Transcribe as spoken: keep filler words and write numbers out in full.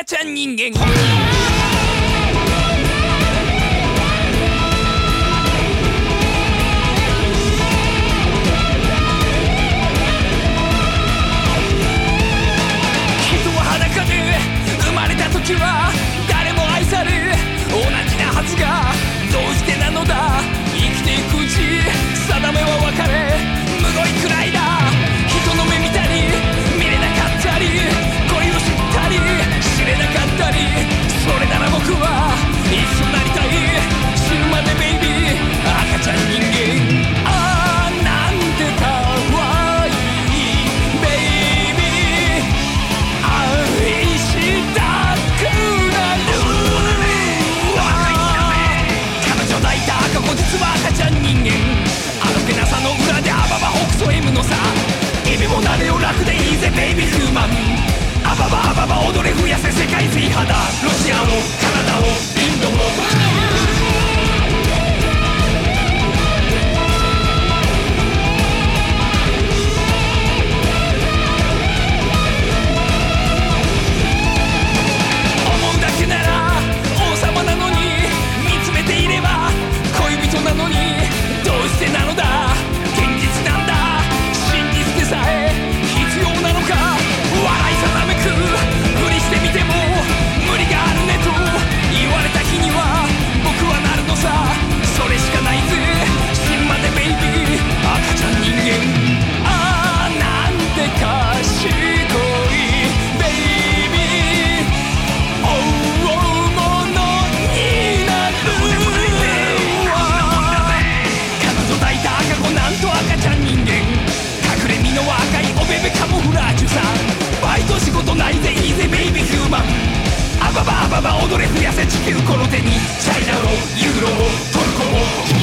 ちゃん人間。時は誰も愛され同じなはずがどうしてなのだ。生きていくうち定めは分かれむごいくらいだ。人の目見たり見れなかったり恋を知ったり知れなかったり、それなら僕は一緒になりたい。死ぬまでベイビー赤ちゃん人間。ああなんてかわいいベイビー愛した実は赤ちゃん人間。あのけなさの裏でアババオクソ M のさ。意味もなれよ楽でいいぜベイビーヒューマン。アババアババ踊れ増やせ世界水肌。ロシアもカナダもインドも思うだけなら王様なのに見つめていれば恋人なのにどうしてなのだ。現実なんだ真実でさえ必要なのか。笑いさなめくふりしてみても無理があるねと言われた日には僕はなるのさ。それしかないぜ死ぬまでベイビー赤ちゃん人間。ああなんて賢いベイビー大物になる。なんと赤ちゃん人間。隠れ身の赤いおべべカモフラージュさ。バイト仕事ないぜいいぜベイビーヒューマン。アババアババ踊れ増やせ地球この手に。チャイナもユーロもトルコも